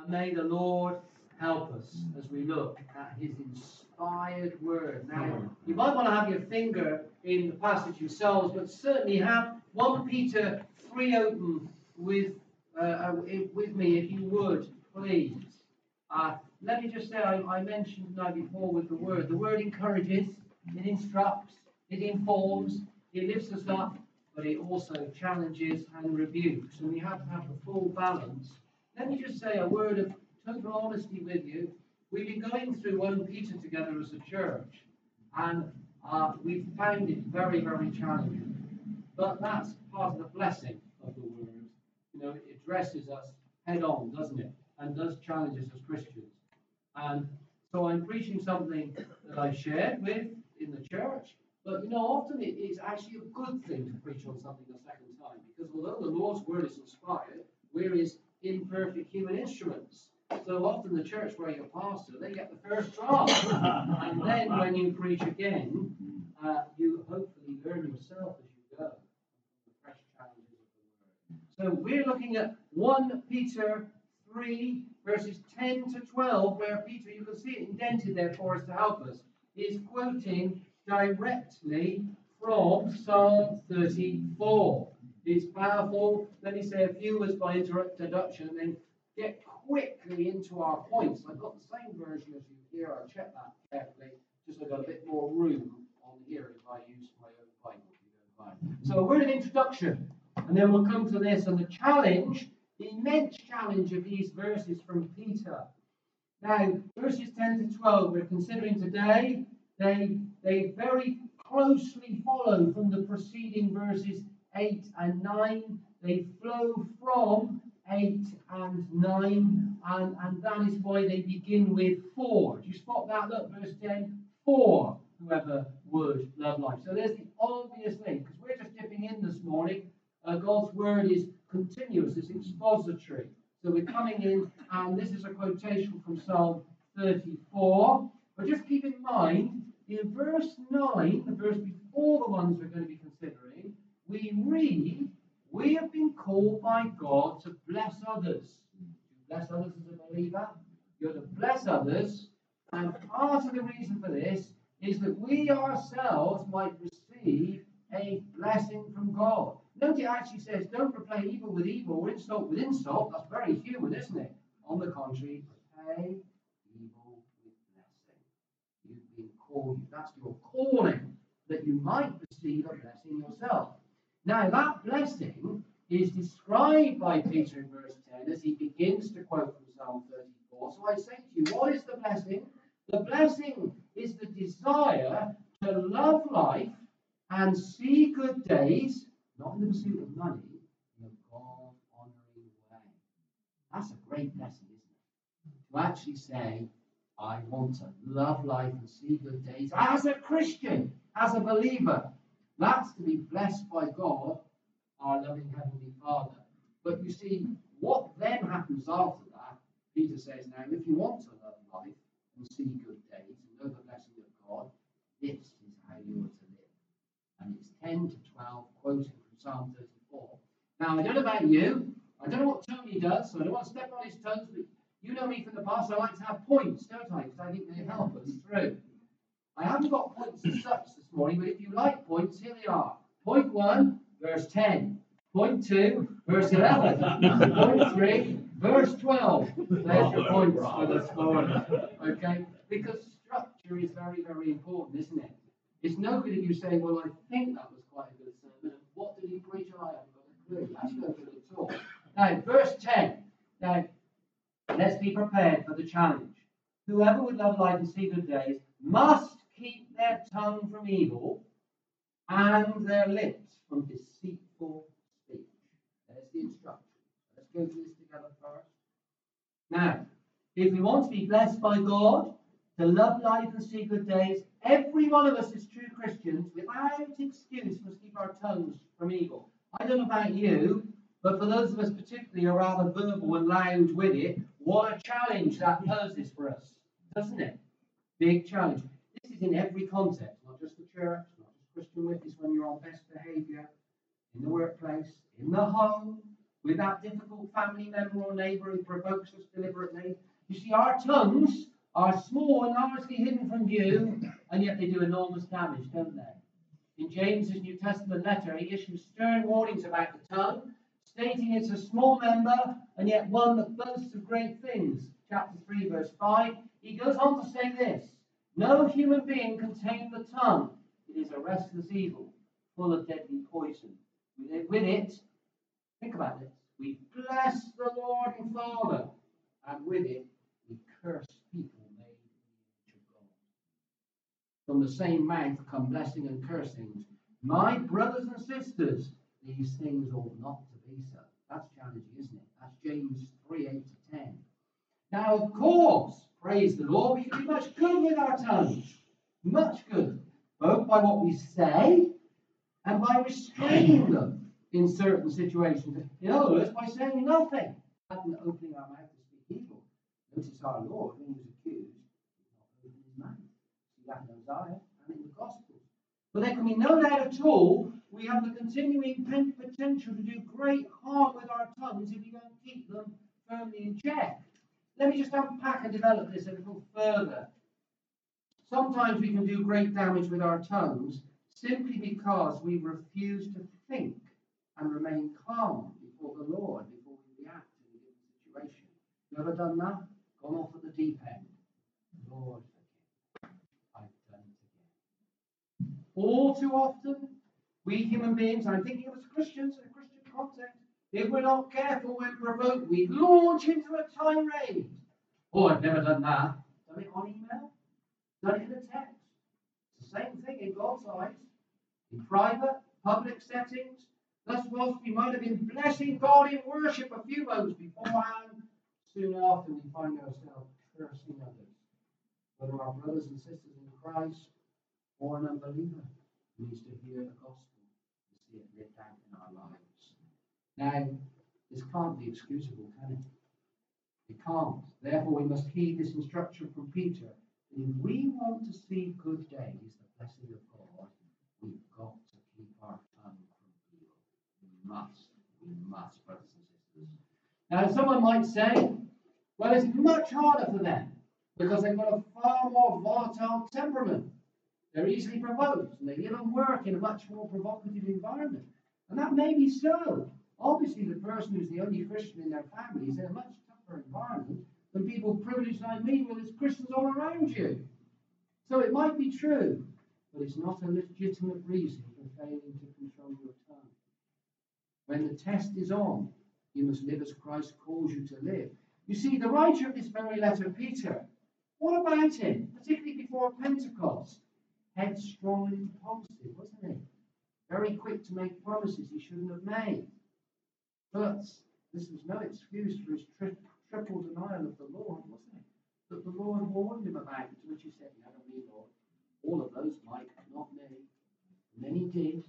And may the Lord help us as we look at his inspired word. Now, you might want to have your finger in the passage yourselves, but certainly have 1 Peter 3 open with me, if you would, please. Let me just say, I mentioned now before with the word. The word encourages, it instructs, it informs, it lifts us up, but it also challenges and rebukes. And we have to have the full balance. Let me just say a word of total honesty with you. We've been going through 1 Peter together as a church, and we've found it very, very challenging. But that's part of the blessing of the word. You know, it addresses us head on, doesn't it? And does challenge us as Christians. And so I'm preaching something that I shared with in the church. But, you know, often it is actually a good thing to preach on something a second time. Because although the Lord's word is inspired, we're his imperfect human instruments. So often the church where you're pastor, they get the first draft. And then when you preach again, you hopefully learn yourself as you go. The fresh challenges of the word. So we're looking at 1 Peter 3, verses 10 to 12, where Peter, you can see it indented there for us to help us, is quoting directly from Psalm 34. It's powerful. Let me say a few words by introduction and then get quickly into our points. I've got the same version as you here. I'll check that carefully. Just so I've got a bit more room on here if I use my own Bible. So a word of introduction, and then we'll come to this and the challenge, the immense challenge of these verses from Peter. Now, verses 10 to 12 we're considering today. They very closely follow from the preceding verses 8 and 9. They flow from 8 and 9, and that is why they begin with 4. Do you spot that? Look, verse 10, 4, whoever would love life. So there's the obvious thing, because we're just dipping in this morning. God's word is continuous, it's expository. So we're coming in, and this is a quotation from Psalm 34. But just keep in mind, in verse 9, the verse before the ones we're going to be considering, we read, we have been called by God to bless others. To bless others as a believer, you're to bless others. And part of the reason for this is that we ourselves might receive a blessing from God. Note it actually says, don't repay evil with evil or insult with insult. That's very human, isn't it? On the contrary, repay evil with blessing. You've been called, that's your calling, that you might receive a blessing yourself. Now, that blessing is described by Peter in verse 10 as he begins to quote from Psalm 34. So I say to you, what is the blessing? The blessing is the desire to love life and see good days, not in the pursuit of money, in a God-honoring way. That's a great blessing, isn't it? To actually say, I want to love life and see good days as a Christian, as a believer. That's to be blessed by God, our loving Heavenly Father. But you see, what then happens after that, Peter says, now, if you want to love life and see good days and know the blessing of God, this is how you are to live. And it's 10 to 12, quoting from Psalm 34. Now, I don't know about you. I don't know what Tony does, so I don't want to step on his toes, but you know me from the past. I like to have points, don't I? Because I think they help us through. I haven't got points as such this morning, but if you like points, here they are. Point 1, verse 10. Point 2, verse 11. Point 3, verse 12. There's your points for this morning. Okay? Because structure is very, very important, isn't it? It's no good if you say, well, I think that was quite a good sermon. What did he preach? I haven't got a clue. That's no good at all. Now, verse 10. Now, let's be prepared for the challenge. Whoever would love life and see good days must keep their tongue from evil and their lips from deceitful speech. There's the instruction. Let's go through this together first. Now, if we want to be blessed by God, to love life and see good days, every one of us as true Christians, without excuse, must keep our tongues from evil. I don't know about you, but for those of us particularly who are rather verbal and loud with it, what a challenge that poses for us, doesn't it? Big challenge. This is in every context, not just the church, not just Christian witness when you're on best behaviour, in the workplace, in the home, with that difficult family member or neighbour who provokes us deliberately. You see, our tongues are small and largely hidden from view, and yet they do enormous damage, don't they? In James's New Testament letter, he issues stern warnings about the tongue, stating it's a small member and yet one that boasts of great things. Chapter 3, verse 5. He goes on to say this: no human being can tame the tongue. It is a restless evil, full of deadly poison. With it, think about this, we bless the Lord and Father, and with it, we curse people made in the image of God. From the same mouth come blessing and cursings. My brothers and sisters, these things ought not to be so. That's challenging, isn't it? That's James 3, 8 to 10. Now, of course, praise the Lord, we can do much good with our tongues. Much good. Both by what we say and by restraining them in certain situations. In other words, by saying nothing and opening our mouth to speak evil. Notice our Lord, when he was accused, did not open his mouth. See that in Isaiah and in the Gospels. But there can be no doubt at all we have the continuing potential to do great harm with our tongues if we don't keep them firmly in check. Let me just unpack and develop this a little further. Sometimes we can do great damage with our tongues simply because we refuse to think and remain calm before the Lord before we react in a given situation. You ever done that? Gone off at the deep end. Lord, I've done it again. All too often, we human beings, I'm thinking of as Christians in a Christian context, if we're not careful when provoked, we launch into a tirade. Oh, I've never done that. Done it on email? Done it in a text? It's the same thing in God's eyes. In private, public settings. Thus, whilst we might have been blessing God in worship a few moments beforehand, soon after we find ourselves cursing others. Whether our brothers and sisters in Christ or an unbeliever who needs to hear the gospel and see it lived out in our lives. Now, this can't be excusable, can it? It can't. Therefore, we must heed this instruction from Peter. That if we want to see good days, the blessing of God, we've got to keep our tongue from evil. We must, brothers and sisters. Now, someone might say, well, it's much harder for them because they've got a far more volatile temperament. They're easily provoked and they live and work in a much more provocative environment. And that may be so. Obviously, the person who's the only Christian in their family is in a much tougher environment than people privileged like me with there's Christians all around you. So it might be true, but it's not a legitimate reason for failing to control your tongue. When the test is on, you must live as Christ calls you to live. You see, the writer of this very letter, Peter, what about him, particularly before Pentecost? Headstrong and impulsive, wasn't he? Very quick to make promises he shouldn't have made. But this was no excuse for his triple denial of the Lord, wasn't it? That the Lord warned him about it, to which he said, never me, Lord. All of those, Mike, not me. And then he did.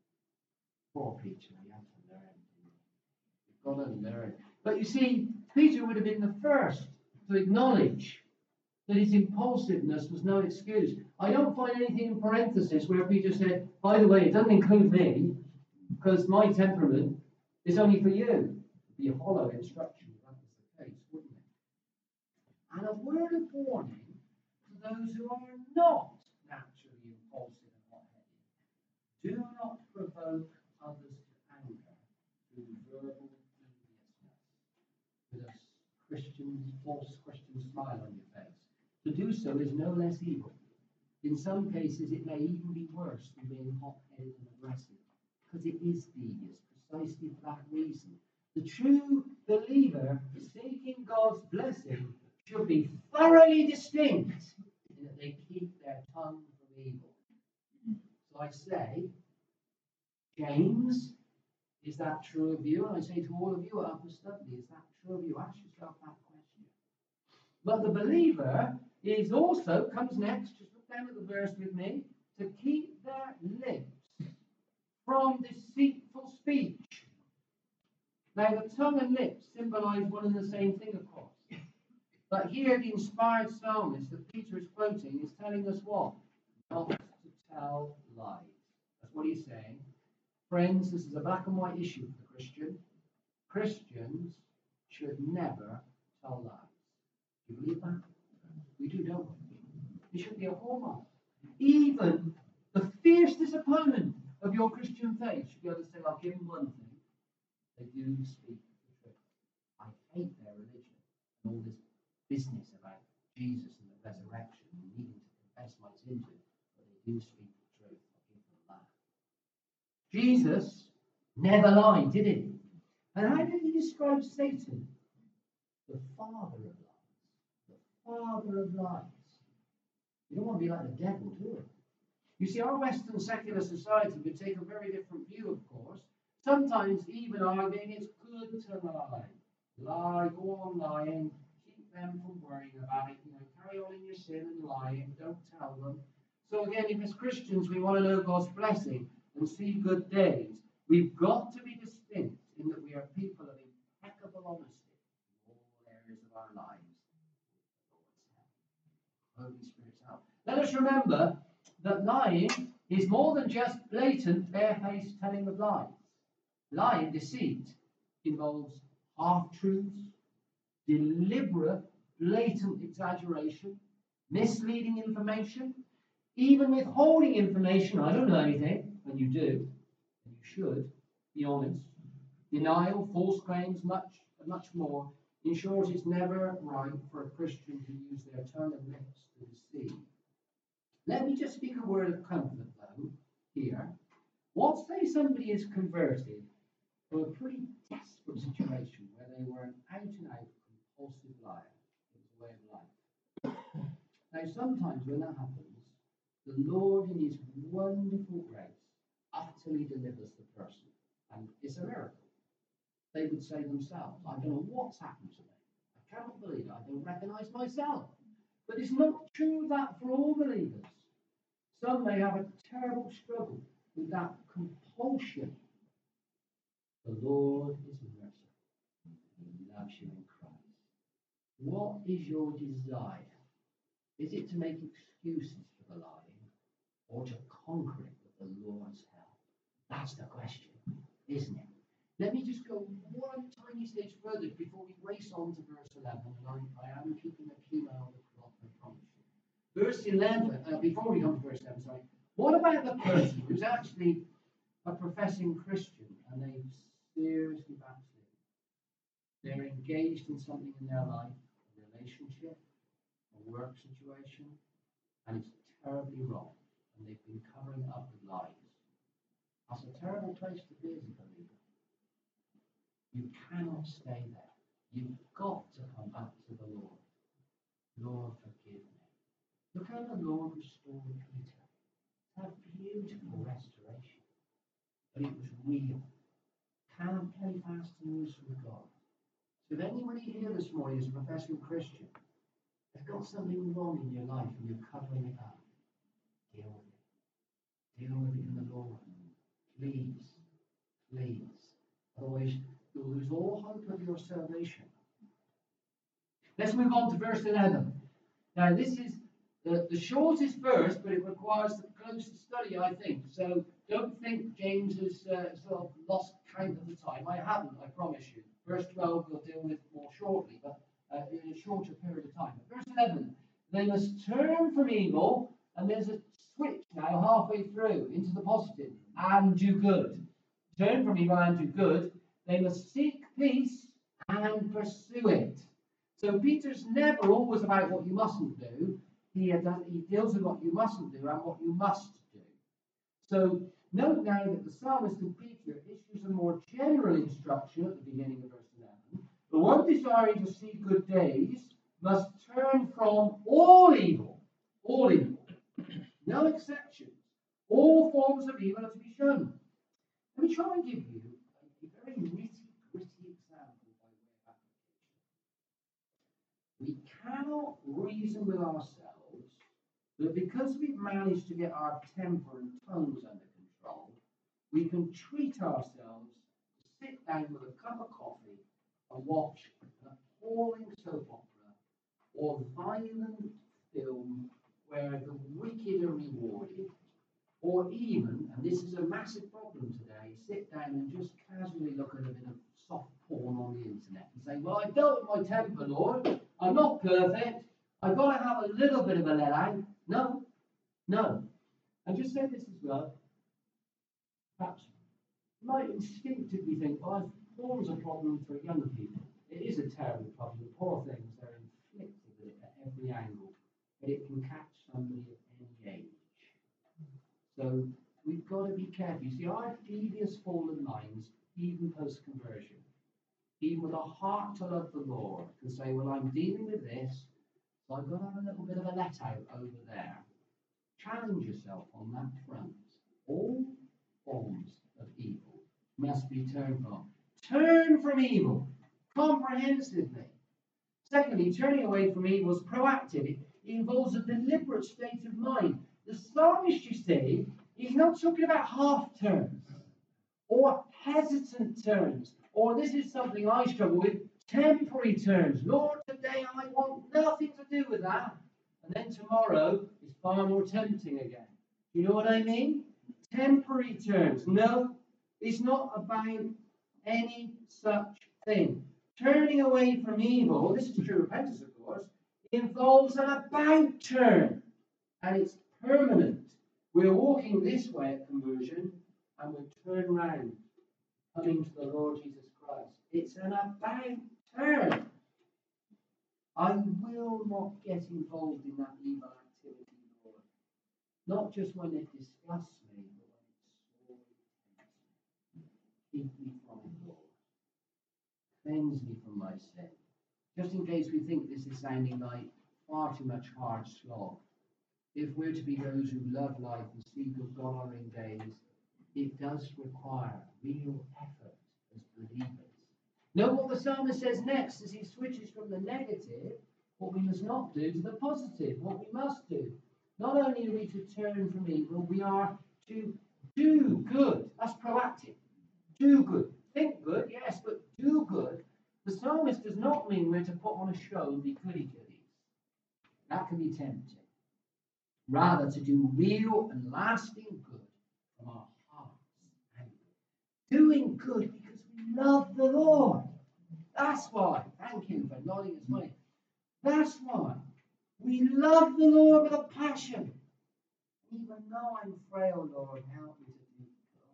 Poor Peter, he had to learn. You've got to learn. But you see, Peter would have been the first to acknowledge that his impulsiveness was no excuse. I don't find anything in parenthesis where Peter said, by the way, it doesn't include me, because my temperament is only for you. It would be a hollow instruction if that was the case, wouldn't it? And a word of warning to those who are not naturally impulsive and hot-headed. Do not provoke others to anger through verbal deviousness, with a false Christian smile on your face. To do so is no less evil. In some cases, it may even be worse than being hot-headed and aggressive, because it is devious, precisely for that reason. The true believer seeking God's blessing should be thoroughly distinct in that they keep their tongue from evil. So I say, James, is that true of you? And I say to all of you at Upper Studley, is that true of you? Ask yourself that question. But the believer is also, comes next, just look down at the verse with me, to keep their lips from deceitful speech. Now, the tongue and lips symbolize one and the same thing, of course. But here, the inspired psalmist that Peter is quoting is telling us what? Not to tell lies. That's what he's saying. Friends, this is a black and white issue for the Christian. Christians should never tell lies. Do you believe that? We do, don't we? It should be a hallmark. Even the fiercest opponent of your Christian faith should be able to say, I'll give them one thing. They do speak the truth. I hate their religion and all this business about Jesus and the resurrection and needing to confess my sins, but they do speak the truth. I'll give them that. Jesus never lied, did he? And how did he describe Satan? The father of lies. The father of lies. You don't want to be like the devil, do you? You see, our Western secular society would take a very different view, of course. Sometimes even arguing it's good to lie. Lie, go on lying, keep them from worrying about it. Carry on in your sin and lying, don't tell them. So again, if as Christians we want to know God's blessing and see good days, we've got to be distinct in that we are people of impeccable honesty in all areas of our lives. Holy Spirit's help. Let us remember that lying is more than just blatant, barefaced telling of lies. Lying, deceit, involves half-truths, deliberate, blatant exaggeration, misleading information, even withholding information. I don't know anything, and you do, and you should be honest. Denial, false claims, much more. In short, it's never right for a Christian to use their tongue and lips to deceive. Let me just speak a word of comfort, though, here. What say somebody is converted from a pretty desperate situation where they were an out-and-out compulsive liar. It was a way of life. Now, sometimes when that happens, the Lord, in his wonderful grace, utterly delivers the person. And it's a miracle. They would say themselves, I don't know what's happened to me. I cannot believe it. I don't recognize myself. But it's not true of that for all believers. Some may have a terrible struggle with that compulsion. The Lord is merciful. He loves you in Christ. What is your desire? Is it to make excuses for the lying or to conquer it with the Lord's help? That's the question, isn't it? Let me just go one tiny stage further before we race on to verse 11. And I am keeping a keen eye on the clock, I promise you. Verse 11, before we come to verse 7, sorry. What about the person who's actually a professing Christian and they've seriously backslidden? They're engaged in something in their life, a relationship, a work situation, and it's terribly wrong. And they've been covering it up with lies. That's a terrible place to be as a believer. You cannot stay there. You've got to come back to the Lord. Lord, forgive me. Look how the Lord restored Peter. It's a beautiful restoration. But it was real. Can't play fast and loose with God. So if anybody here this morning is a professing Christian, has got something wrong in your life and you're covering it up, deal with it. Deal with it in the Lord. Please. Please. Otherwise, you'll lose all hope of your salvation. Let's move on to verse 11. Now, this is the shortest verse, but it requires the closest study, I think. So don't think James has sort of lost count of the time. I haven't, I promise you. Verse 12 we'll deal with more shortly, but in a shorter period of time. But verse 11, they must turn from evil, and there's a switch now halfway through into the positive, and do good. Turn from evil and do good. They must seek peace and pursue it. So Peter's never always about what you mustn't do. He deals with what you mustn't do and what you must do. So note now that the psalmist in Peter issues a more general instruction at the beginning of verse 11. The one desiring to see good days must turn from all evil. All evil. No exceptions. All forms of evil are to be shunned. Let me try and give you a very nitty-gritty example by way of application. We cannot reason with ourselves that because we've managed to get our temper and tongues under control, we can treat ourselves to sit down with a cup of coffee and watch an appalling soap opera or violent film where the wicked are rewarded, or even, and this is a massive problem today, sit down and just casually look at a bit of soft porn on the internet and say, well, I dealt with my temper, Lord. I'm not perfect. I've got to have a little bit of a let out. No, no. And just say this as well. Perhaps you might instinctively think, well, porn's a problem for young people. It is a terrible problem. The poor things, they're inflicted with it at every angle. But it can catch somebody at any age. So we've got to be careful. You see, our devious fallen minds, even post-conversion, even with a heart to love the Lord, can say, well, I'm dealing with this, so I've got to have a little bit of a let-out over there. Challenge yourself on that front. All forms of evil must be turned from. Turn from evil comprehensively. Secondly, turning away from evil is proactive. It involves a deliberate state of mind. The psalmist, you see, he's not talking about half turns or hesitant turns, or this is something I struggle with, temporary turns. Lord, today I want nothing to do with that. And then tomorrow is far more tempting again. You know what I mean? Temporary turns. No, it's not about any such thing. Turning away from evil, this is true repentance, of course, involves an about turn. And it's permanent. We're walking this way at conversion, and we turn round, coming to the Lord Jesus Christ. It's an about turn. I will not get involved in that evil activity, Lord. Not just when it disgusts me, but when it sorely tempts me. Keep me from it, Lord. Cleanse me from my sin. Just in case we think this is sounding like far too much hard slog. If we're to be those who love life and see good God honoring days, it does require real effort as believers. Note what the psalmist says next as he switches from the negative, what we must not do, to the positive, what we must do. Not only are we to turn from evil, we are to do good. That's proactive. Do good. Think good, yes, but do good. The psalmist does not mean we're to put on a show and be goody-goodies. That can be tempting. Rather, to do real and lasting good from our hearts. Doing good because we love the Lord. That's why. Thank you for nodding his way. That's why. We love the Lord with a passion. Even though I'm frail, Lord, help me to do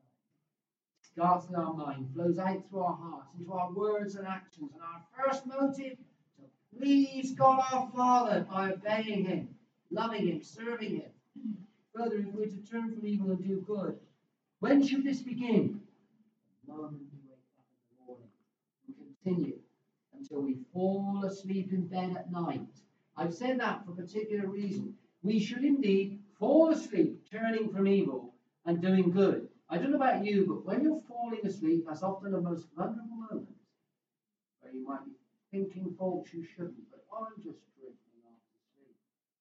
good. Starts in our mind, flows out through our hearts, into our words and actions. And our first motive, to please God our Father by obeying him, loving him, serving him. Further, if we're to turn from evil and do good, when should this begin? The moment we wake up in the morning and continue until we fall asleep in bed at night. I've said that for a particular reason. We should indeed fall asleep turning from evil and doing good. I don't know about you, but when you're falling asleep, that's often the most vulnerable moment where you might be thinking thoughts you shouldn't, but I'm just drifting off to sleep.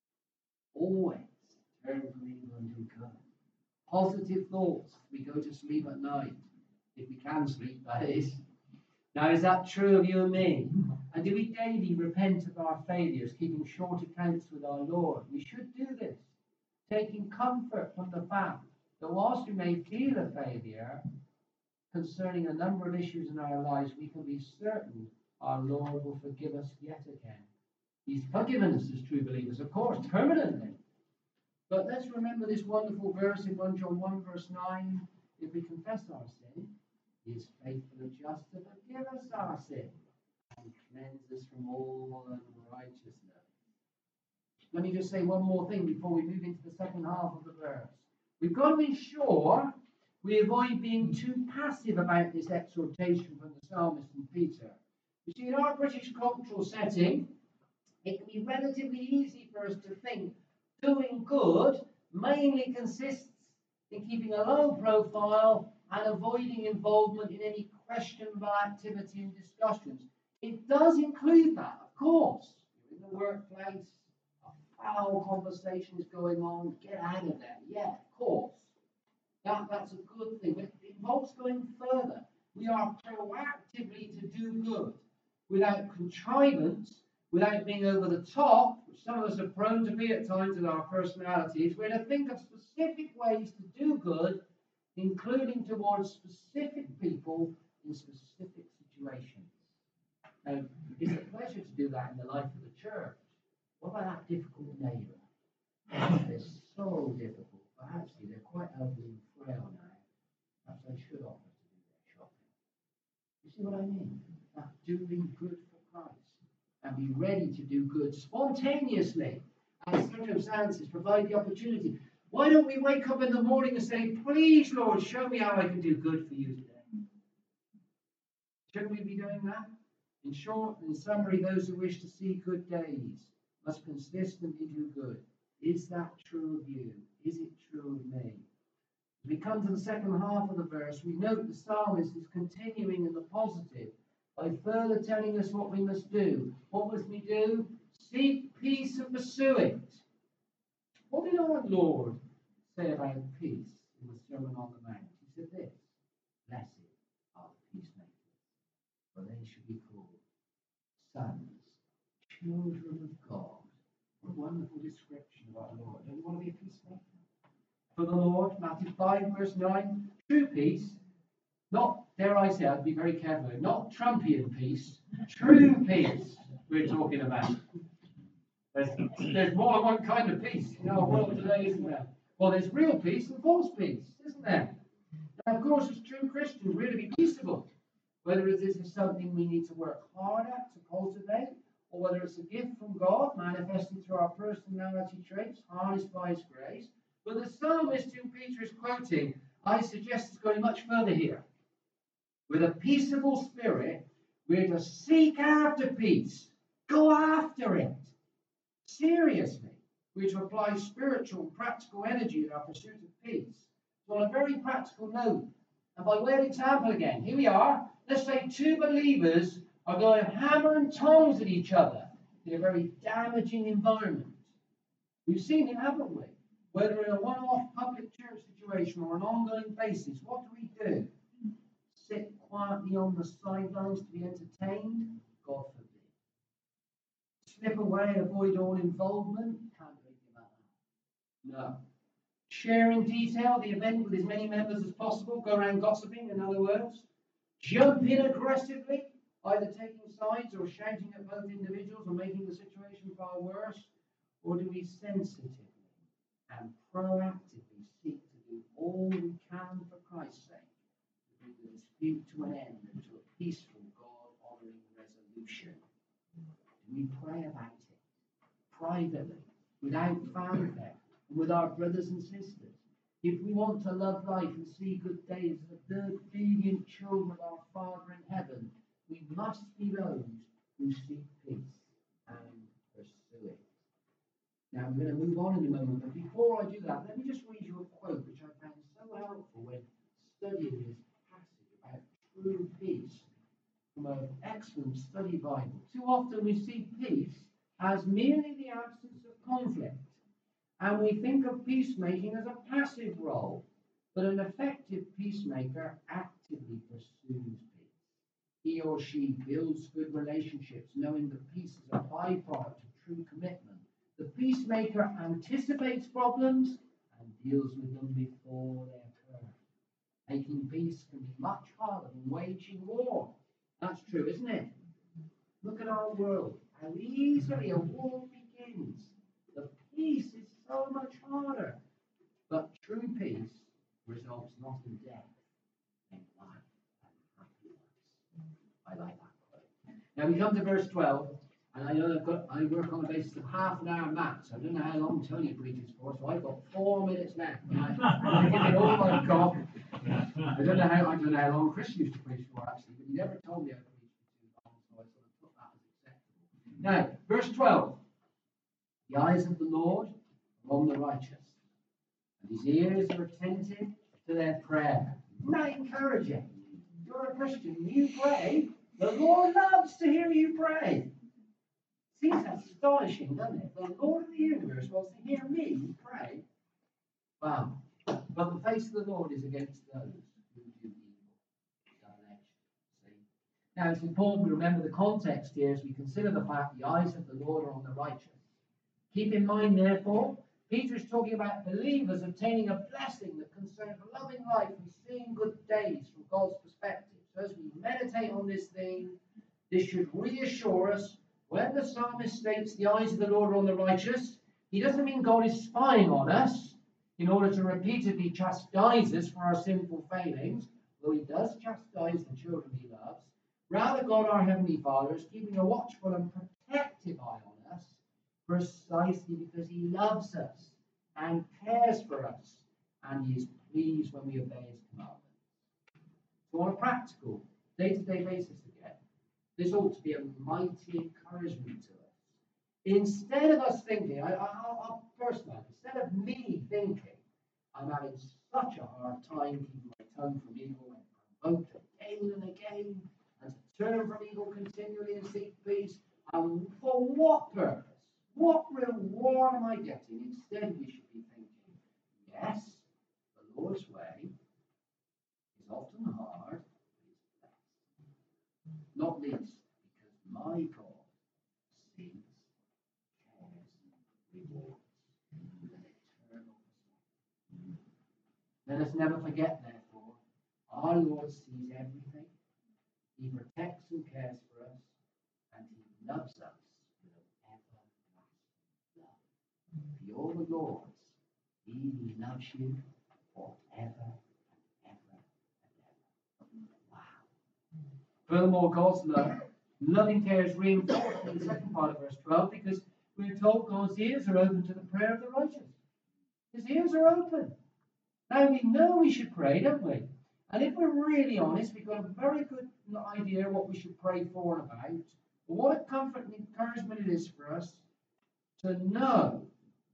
Always turn from evil and do good. Positive thoughts. We go to sleep at night. If we can sleep, that is. Now, is that true of you and me? And do we daily repent of our failures, keeping short accounts with our Lord? We should do this, taking comfort from the fact that whilst we may feel a failure concerning a number of issues in our lives, we can be certain our Lord will forgive us yet again. He's forgiven us as true believers, of course, permanently. But let's remember this wonderful verse in 1 John 1 verse 9. If we confess our sin, he is faithful and just to forgive us our sin and cleanse us from all unrighteousness. Let me just say one more thing before we move into the second half of the verse. We've got to ensure we avoid being too passive about this exhortation from the psalmist and Peter. You see, in our British cultural setting, it can be relatively easy for us to think doing good mainly consists in keeping a low profile and avoiding involvement in any questionable activity and discussions. It does include that, of course. You're in the workplace, a foul conversation is going on, get out of there. Yeah, of course. That's a good thing, but it involves going further. We are proactively to do good without contrivance, without being over the top, which some of us are prone to be at times in our personalities. We're to think of specific ways to do good, including towards specific people in specific situations. situations. Now, it's a pleasure to do that in the life of the church. What about that difficult neighbour? They're so difficult, but actually they're quite elderly and frail now. Perhaps I should offer to do their shopping. You see what I mean? That doing good for Christ and be ready to do good spontaneously as circumstances provide the opportunity. Why don't we wake up in the morning and say, please, Lord, show me how I can do good for you today? Shouldn't we be doing that? In short, in summary, those who wish to see good days must consistently do good. Is that true of you? Is it true of me? As we come to the second half of the verse, we note the psalmist is continuing in the positive by further telling us what we must do. What must we do? Seek peace and pursue it. What did our Lord say about peace in the Sermon on the Mount? He said this: blessed are the peacemakers, for they shall be called sons, children of God. What a wonderful description of our Lord. Don't you want to be a peacemaker? For the Lord, Matthew 5, verse 9, true peace, not, dare I say, I'd be very careful, not Trumpian peace, true peace we're talking about. There's more than one kind of peace in our world today, isn't there? Well, there's real peace and false peace, isn't there? Now, of course, as true Christians, we're to be peaceable. Whether this is something we need to work hard at to cultivate, or whether it's a gift from God manifested through our personality traits, harnessed by His grace. But the psalmist whom Peter is quoting, I suggest, is going much further here. With a peaceable spirit, we're to seek after peace. Go after it. Seriously, we're to apply spiritual and practical energy in our pursuit of peace. So on a very practical note, and by way of example again, here we are. Let's say two believers are going hammer and tongs at each other in a very damaging environment. We've seen it, haven't we? Whether in a one-off public church situation or an ongoing basis, what do? Sit quietly on the sidelines to be entertained? God forbid. Slip away, avoid all involvement? Can't do anything about that. No. Share in detail the event with as many members as possible, go around gossiping, in other words. Jump in aggressively, either taking sides or shouting at both individuals or making the situation far worse? Or do we sensitively and proactively seek to do all we can for Christ's sake to bring the dispute to an end and to a peaceful, God-honouring resolution? Do we pray about it privately, without fanfare, and with our brothers and sisters? If we want to love life and see good days as the obedient children of our Father in heaven, we must be those who seek peace and pursue it. Now, I'm going to move on in a moment, but before I do that, let me just read you a quote which I found so helpful when studying this passage about true peace from an excellent study Bible. Too often we see peace as merely the absence of conflict, and we think of peacemaking as a passive role, but an effective peacemaker actively pursues peace. He or she builds good relationships, knowing that peace is a byproduct of true commitment. The peacemaker anticipates problems and deals with them before they occur. Making peace can be much harder than waging war. That's true, isn't it? Look at our world, how easily a war begins. The peace is so much harder. But true peace results not in death, in life and happiness. I like that quote. Now we come to verse 12. And I know I work on the basis of half an hour max. I don't know how long Tony preaches for, so I've got 4 minutes left. And I give it all I've got. I don't know how long Chris used to preach for actually, but he never told me I preached for too long, so I sort of took that as acceptable. Now, verse 12. The eyes of the Lord are on the righteous, and his ears are attentive to their prayer. Isn't that encouraging? You're a Christian, you pray. The Lord loves to hear you pray. Seems astonishing, doesn't it? The Lord of the universe wants to hear me pray. Wow. But the face of the Lord is against those who do evil. See? Now it's important to remember the context here as we consider the fact the eyes of the Lord are on the righteous. Keep in mind, therefore, Peter is talking about believers obtaining a blessing that concerns loving life and seeing good days from God's perspective. So as we meditate on this theme, this should reassure us. When the psalmist states the eyes of the Lord are on the righteous, he doesn't mean God is spying on us in order to repeatedly chastise us for our sinful failings, though he does chastise the children he loves. Rather, God, our Heavenly Father, is keeping a watchful and protective eye on us precisely because he loves us and cares for us, and he is pleased when we obey his commandments. So on a practical, day-to-day basis again, this ought to be a mighty encouragement to us. Instead of us thinking, I'll personally, instead of me thinking, I'm having such a hard time keeping my tongue from evil and provoked again and again, and to turn from evil continually and seek peace, for what purpose? What reward am I getting? Instead, we should be thinking, yes, the Lord's way is often hard, but it's blessed. Not least because my God sees, cares, rewards with an eternal perspective. Let us never forget, therefore, our Lord sees everything. He protects and cares for us, and he loves us with an everlasting love. You're the Lord's. He loves you forever and ever and ever. Wow. Furthermore, God's loving care is reinforced in the second part of verse 12 because we're told God's ears are open to the prayer of the righteous. His ears are open. Now we know we should pray, don't we? And if we're really honest, we've got a very good idea what we should pray for and about. But what a comfort and encouragement it is for us to know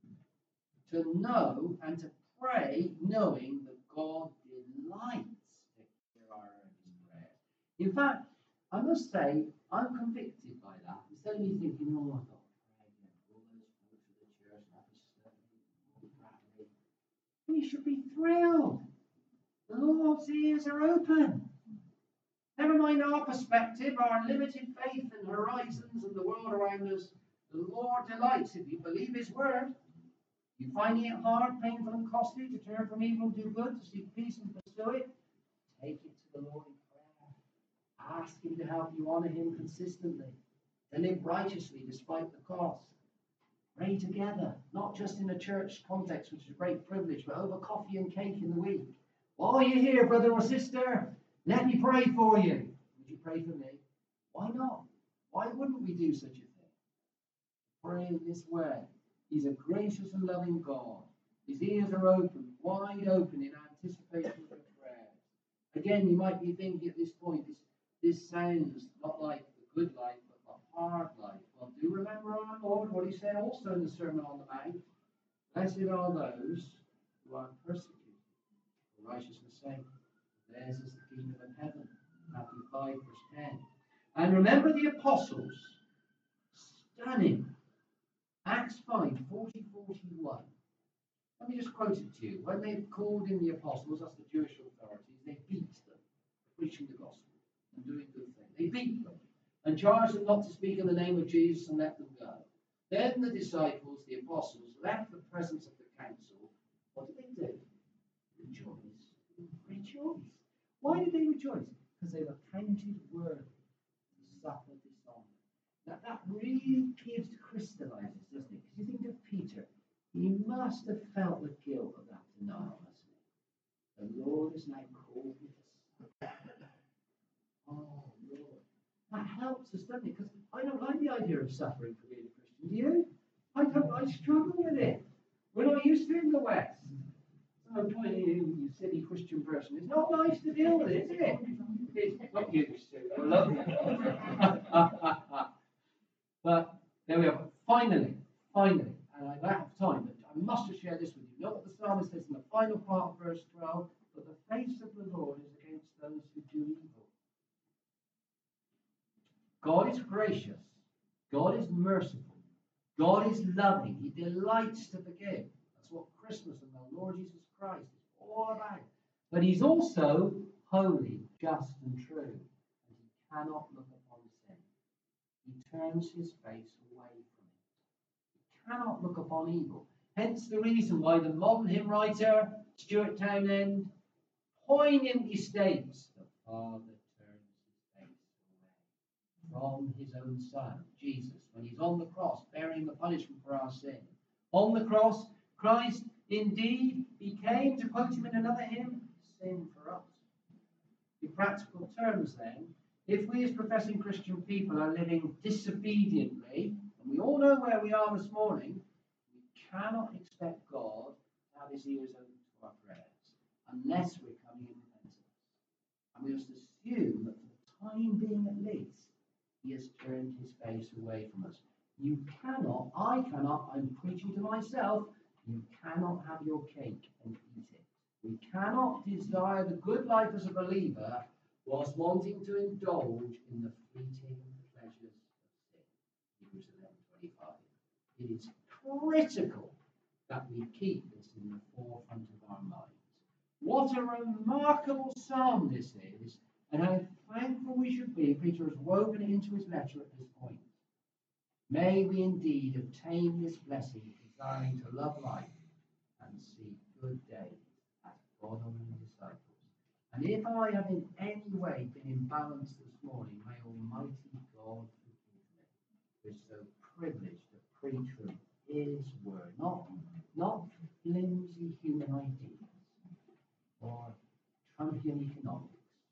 and to pray knowing that God delights to hear our earnest prayers. In fact, I must say, I'm convicted by that. Instead of me thinking, oh, I've got to pray again, all those folks at the church, and have to study, we should be thrilled. The Lord's ears are open. Never mind our perspective, our limited faith and horizons and the world around us. The Lord delights if you believe his word. You finding it hard, painful, and costly to turn from evil and do good, to seek peace and pursue it? Take it to the Lord in prayer. Ask him to help you honor him consistently, to live righteously despite the cost. Pray together, not just in a church context, which is a great privilege, but over coffee and cake in the week. While you're here, brother or sister, let me pray for you. Would you pray for me? Why not? Why wouldn't we do such a thing? Pray in this way. He's a gracious and loving God. His ears are open, wide open in anticipation of your prayers. Again, you might be thinking at this point, this sounds not like the good life, but the hard life. Well, do remember our Lord, what he said also in the Sermon on the Mount. Blessed are those who are persecuted for righteousness' sake. Theirs is the kingdom of heaven. Matthew 5, verse 10. And remember the apostles. Stunning. Acts 5, 40, 41. Let me just quote it to you. When they called in the apostles, that's the Jewish authorities, they beat them for preaching the gospel and doing good things. They beat them and charged them not to speak in the name of Jesus and let them go. Then the disciples, the apostles, left the presence of the council. What did they do? Rejoice. Rejoice. Why did they rejoice? Because they were counted worthy to suffer dishonor. That really crystallizes, doesn't it? Because you think of Peter, he must have felt the guilt of that denial, hasn't he? The Lord has now called me to suffer. Oh, Lord. That helps us, doesn't it? Because I don't like the idea of suffering for being a Christian. Do you? I struggle with it. We're not used to it in the West. So I'm pointing at you silly Christian person. It's not nice to deal with it, is it? It's not used to. I love it. But there we are. Finally, and I don't have time, but I must just share this with you. Note what the psalmist says in the final part of verse 12, but the face of the Lord is against those who do evil. God is gracious. God is merciful. God is loving. He delights to forgive. That's what Christmas and the Lord Jesus Christ is all about. But he's also holy, just, and true. And he cannot look upon sin. He turns his face away from it. He cannot look upon evil. Hence the reason why the modern hymn writer, Stuart Townend, poignantly states, the Father turns from his own Son, Jesus, when he's on the cross, bearing the punishment for our sin. On the cross, Christ indeed became, to quote him in another hymn, sin for us. In practical terms, then, if we as professing Christian people are living disobediently, and we all know where we are this morning, we cannot expect God to have his ears open to our prayers unless we're coming in repentance. And we must assume that for the time being at least, he has turned his face away from us. You cannot, I cannot, I'm preaching to myself, you cannot have your cake and eat it. We cannot desire the good life as a believer whilst wanting to indulge in the fleeting pleasures of sin. Hebrews 11:25. It is critical that we keep this in the forefront of our minds. What a remarkable psalm this is, and how thankful we should be Peter has woven it into his letter at this point. May we indeed obtain this blessing, desiring to love life and see good days as following disciples. And if I have in any way been imbalanced this morning, may Almighty God forgive me. We're so privileged to preach from his word, not flimsy human ideas, or Trumpian economics,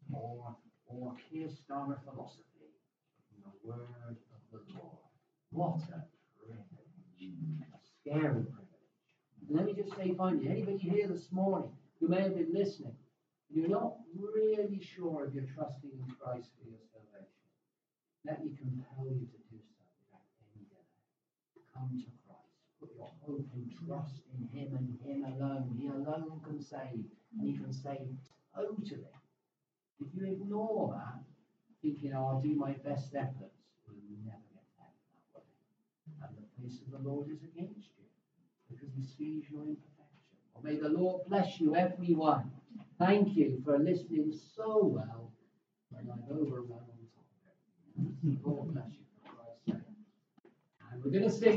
or Keir Starmer philosophy, from the word of the Lord. What a privilege, a scary privilege. And let me just say finally, anybody here this morning who may have been listening, you're not really sure if you're trusting in Christ for your salvation, let me compel you to do so without any delay. Come to Christ. Put your hope and trust in him and him alone. He alone can save, and he can save totally. If you ignore that, thinking, I'll do my best efforts, you'll never get out that way. And the face of the Lord is against you, because he sees your imperfection. Well, may the Lord bless you, everyone. Thank you for listening so well, and I've overrun on top of it. God bless you for Christ's sake. And we're going to sing.